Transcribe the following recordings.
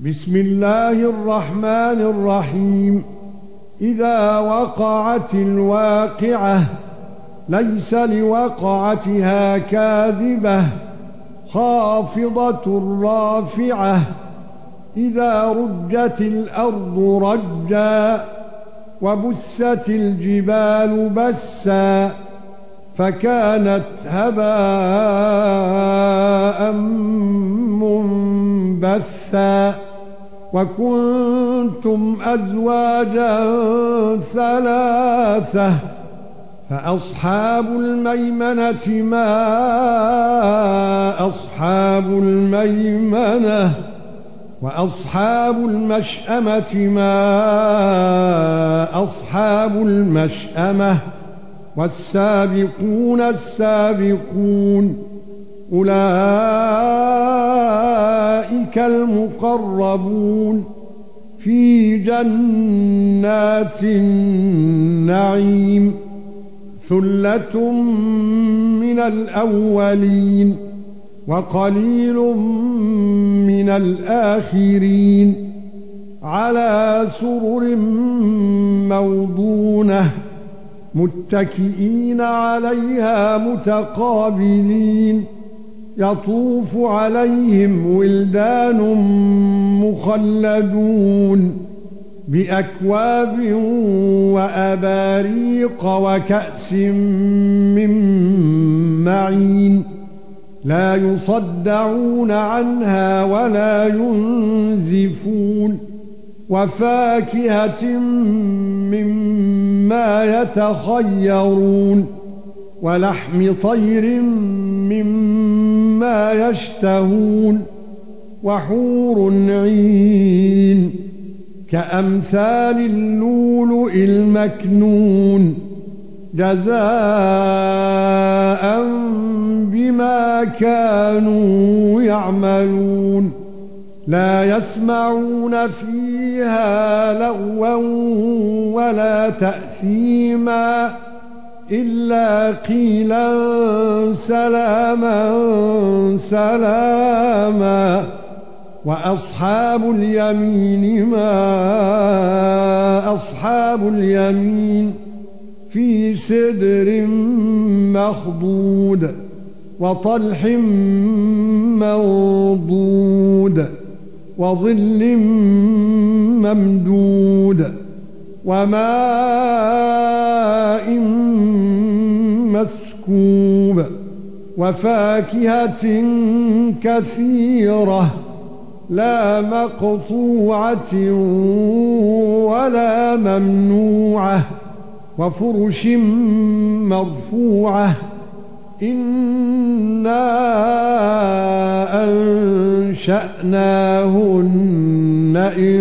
بسم الله الرحمن الرحيم. إذا وقعت الواقعة ليس لوقعتها كاذبة خافضة رافعة. إذا رجت الأرض رجا وبست الجبال بسا فكانت هباء منبثا وكنتم أزواجا ثلاثة فأصحاب الميمنة ما أصحاب الميمنة وأصحاب المشأمة ما أصحاب المشأمة والسابقون السابقون أولئك المقربون في جنات النعيم. ثلة من الأولين وقليل من الآخرين على سرر موضونة متكئين عليها متقابلين يطوف عليهم ولدان مخلدون بأكواب وأباريق وكأس من معين لا يصدعون عنها ولا ينزفون وفاكهة مما يتخيرون ولحم طير مما يشتهون وحور عين كأمثال اللؤلؤ المكنون جزاء بما كانوا يعملون لا يسمعون فيها لغوا ولا تأثيما إلا قيلا سلاما سلاما. وأصحاب اليمين ما أصحاب اليمين في سدر مخضود وطلح منضود وظل ممدود وماء مسكوب وفاكهة كثيرة لا مقطوعة ولا ممنوعة وفرش مرفوعة إنا أنشأناهن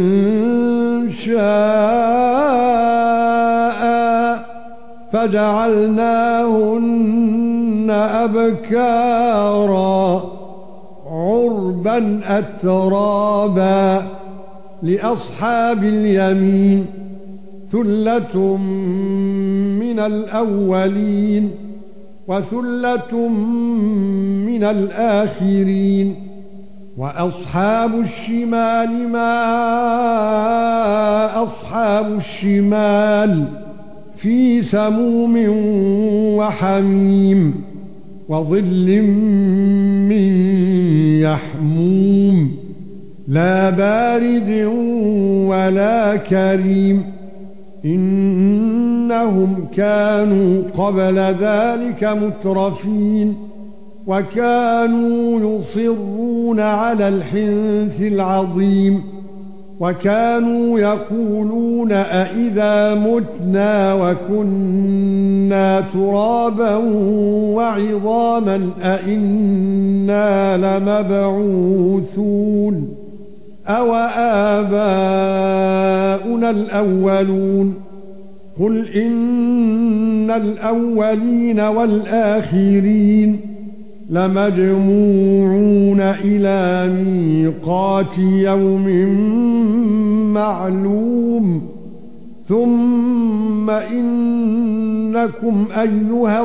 إنشاء فجعلناهن أبكارا عربا أترابا لأصحاب اليمين ثلة من الأولين وثلة من الآخرين. وأصحاب الشمال ما أصحاب الشمال في سموم وحميم وظل من يحموم لا بارد ولا كريم إنهم كانوا قبل ذلك مترفين وكانوا يصرون على الحنث العظيم وكانوا يقولون أئذا متنا وكنا ترابا وعظاما أئنا لمبعوثون أو آباؤنا الأولون قل إن الأولين والآخرين لمجموعون إلى ميقات يوم معلوم ثم إنكم أيها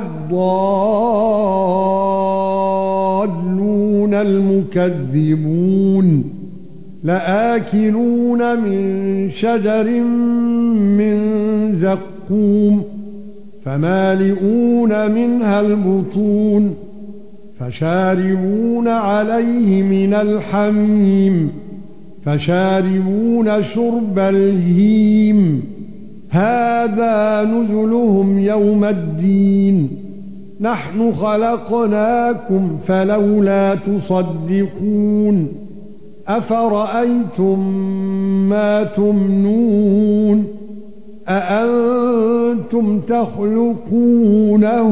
الضالون المكذبون لآكلون من شجر من زقوم فمالئون منها البطون فشاربون عليه من الحميم فشاربون شرب الهيم هذا نزلهم يوم الدين نحن خلقناكم فلولا تصدقون أفرأيتم ما تمنون أأنتم تخلقونه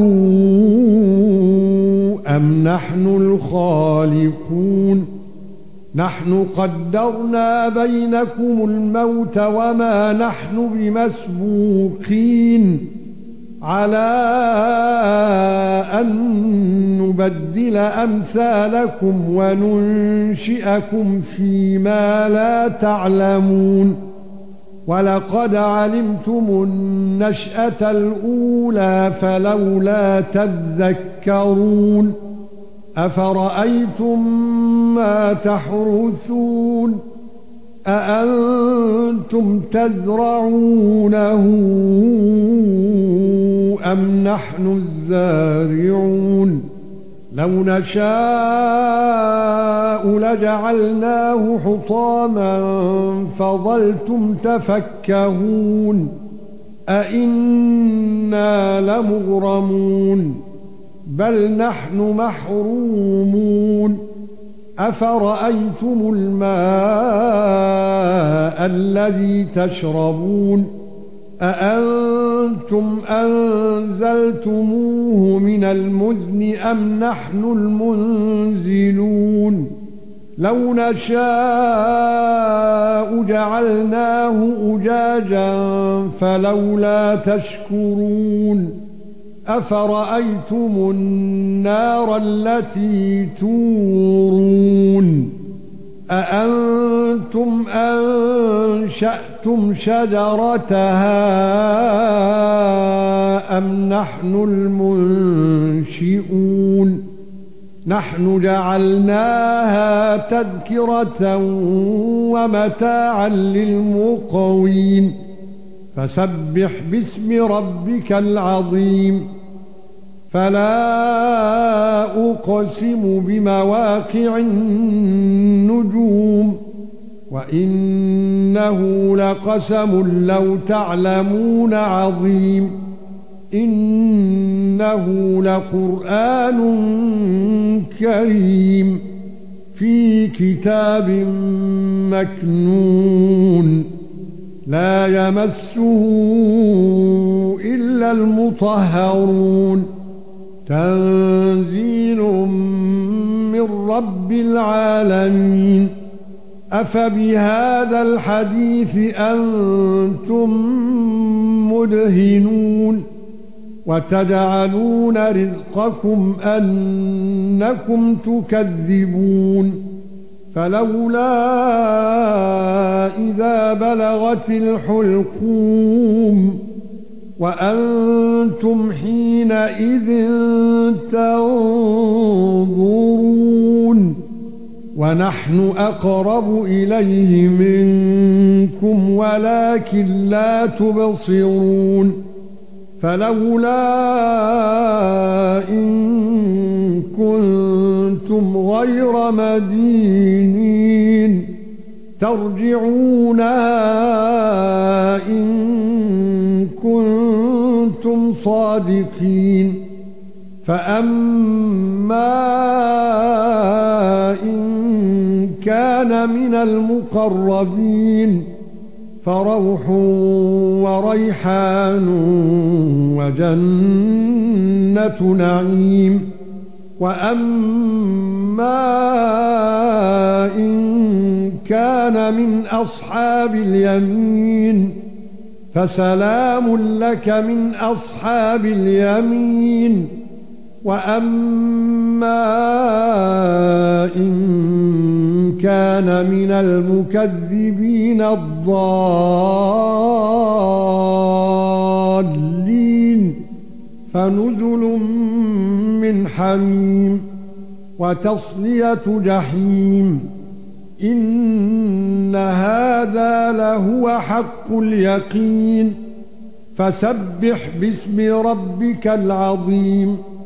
أم نحن الخالقون نحن قدرنا بينكم الموت وما نحن بمسبوقين على أن نبدل أمثالكم وننشئكم فيما لا تعلمون ولقد علمتم النشأة الأولى فلولا تذكرون أفرأيتم ما تحرثون أأنتم تزرعونه أم نحن الزارعون لو نشاء لجعلناه حطاما فظلتم تفكهون أئنا لمغرمون بل نحن محرومون أفرأيتم الماء الذي تشربون أأنتم أنزلتموه من المزن أم نحن المنزلون لو نشاء جعلناه أجاجا فلولا تشكرون أفرأيتم النار التي تورون أأنتم أنشأتم شجرتها أم نحن المنشئون نحن جعلناها تذكرة ومتاعا للمقوين فسبح باسم ربك العظيم فلا أقسم بمواقع النجوم وإنه لقسم لو تعلمون عظيم إنه لقرآن كريم في كتاب مكنون لا يمسه إلا المطهرون تنزيل من رب العالمين أفبهذا الحديث أنتم مدهنون وتجعلون رزقكم أنكم تكذبون فلولا إذا بلغت الحلقوم وأنتم حينئذ تنظرون ونحن أقرب إليه منكم ولكن لا تبصرون فلولا إن كنتم غير مدينين ترجعونها إن كنتم صادقين فأما إن كان من المقربين فروح وريحان وجنة نعيم وأما إن كان من أصحاب اليمين فسلام لك من أصحاب اليمين وأما إن كان من المكذبين الضالين فنزل من حميم وتصلية جحيم إن هذا لهو حق اليقين فسبح باسم ربك العظيم